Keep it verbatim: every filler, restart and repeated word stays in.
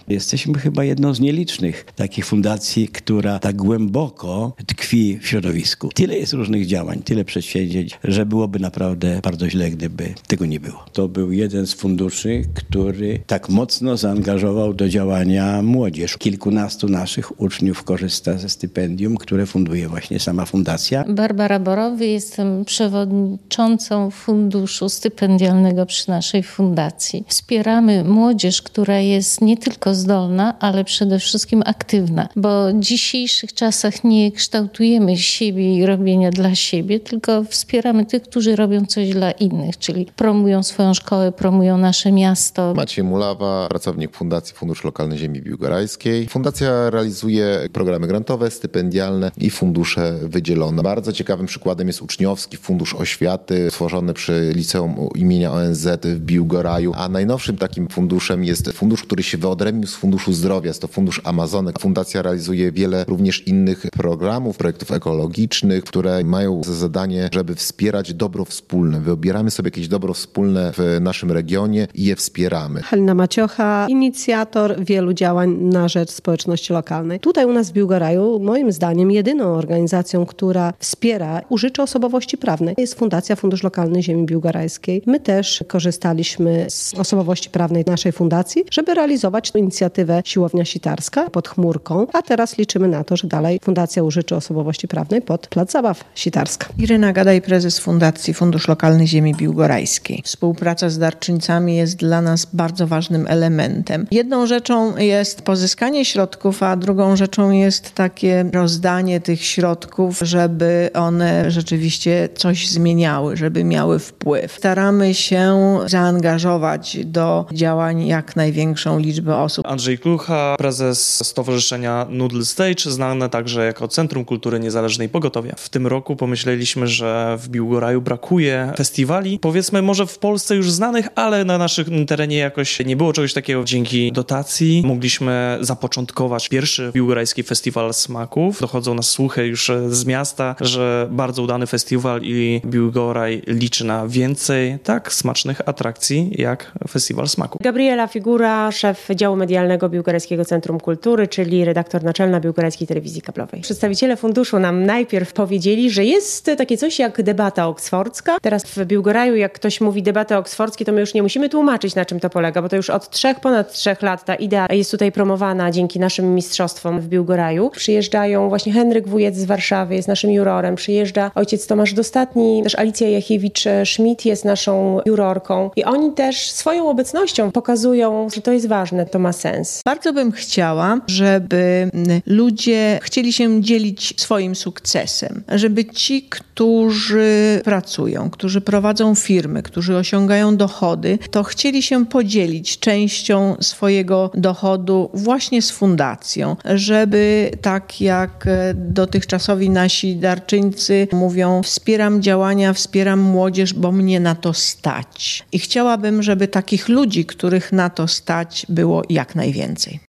Jesteśmy chyba jedną z nielicznych takich fundacji, która tak głęboko tkwi w środowisku. Tyle jest różnych działań, tyle przedsięwzięć, że byłoby naprawdę bardzo źle, gdyby tego nie było. To był jeden z funduszy, który tak mocno zaangażował do działania młodzież. Kilkunastu naszych uczniów korzysta ze stypendium, które funduje właśnie sama fundacja. Barbara Borowy, jestem przewodniczącą funduszu stypendialnego przy naszej fundacji. Wspieramy młodzież, która jest nie tylko zdolna, ale przede wszystkim aktywna, bo w dzisiejszych czasach nie kształtujemy siebie i robienia dla siebie, tylko wspieramy tych, którzy robią coś dla innych, czyli promują swoją szkołę, promują nasze miasto. Maciej Mulawa, pracownik Fundacji Fundusz Lokalny Ziemi Biłgorajskiej. Fundacja realizuje programy grantowe, stypendialne i fundusze wydzielone. Bardzo ciekawym przykładem jest uczniowski Fundusz Oświaty, stworzony przy Liceum imienia O N Z w Biłgoraju, a najnowszym takim funduszem jest fundusz, który się wyodrębnił z Funduszu Zdrowia, jest to Fundusz Amazonek. Fundacja realizuje wiele również innych programów, projektów ekologicznych, które mają za zadanie, żeby wspierać dobro wspólne. Wybieramy sobie jakieś dobro wspólne w naszym regionie i je wspieramy. Halina Maciocha, inicjator wielu działań na rzecz społeczności lokalnej. Tutaj u nas w Biłgoraju, moim zdaniem, jedyną organizacją, która wspiera użycze osobowości prawnej jest Fundacja Fundusz Lokalny Ziemi Biłgorajskiej. My też korzystaliśmy z osobowości prawnej naszej fundacji, żeby realizować tę inicjatywę Siłownia Sitarska pod chmurką, a teraz liczymy na to, że dalej Fundacja użyczy osobowości prawnej pod Plac Zabaw Sitarska. Iryna Gadaj, prezes Fundacji Fundusz Lokalny Ziemi Biłgorajskiej. Współpraca z darczyńcami jest dla nas bardzo ważnym elementem. Jedną rzeczą jest pozyskanie środków, a drugą rzeczą jest takie rozdanie tych środków, żeby one rzeczywiście coś zmieniały, żeby miały wpływ. Staramy się zaangażować do działań jak największą liczbę osób. Andrzej Klucha, prezes Stowarzyszenia Noodle Stage, znane także jako Centrum Kultury Niezależnej Pogotowia. W tym roku pomyśleliśmy, że w Biłgoraju brakuje festiwali, powiedzmy może w Polsce już znanych, ale na naszym terenie jakoś nie było czegoś takiego. Dzięki dotacji mogliśmy zapoczątkować pierwszy biłgorajski festiwal smaków. Dochodzą nas słuchy już z miasta, że bardzo udany festiwal i Biłgoraj liczy na więcej tak smacznych atrakcji jak festiwal smaku. Gabriela Figura, szef działu medialnego Biłgorajskiego Centrum Kultury, czyli redaktor naczelna Biłgorajskiej Telewizji Kablowej. Przedstawiciele funduszu nam najpierw powiedzieli, że jest takie coś jak debata oksfordzka. Teraz w Biłgoraju, jak ktoś mówi debata oksfordzkie, to my już nie musimy tłumaczyć, na czym to polega, bo to już od trzech, ponad trzech lat ta idea jest tutaj promowana dzięki naszym mistrzostwom w Biłgoraju. Przyjeżdżają właśnie Henryk Wujec z Warszawy, jest naszym jurorem, przyjeżdża ojciec Tomasz Dostatni, też Alicja Jachiewicz-Schmidt jest naszą jurorką i oni też swoją obecnością pokazują, że to jest ważne, to ma sens. Bardzo bym chciała, żeby ludzie chcieli się dzielić swoim sukcesem, żeby ci, którzy pracują, którzy prowadzą firmy, którzy osiągają dochody, to chcieli się podzielić częścią swojego dochodu właśnie z fundacją, żeby tak jak dotychczasowi nasi darczyńcy mówią, wspieram działania, wspieram młodzież, bo mnie na to stać. I chciałabym, żeby takich ludzi, których na to stać, było jak najwięcej.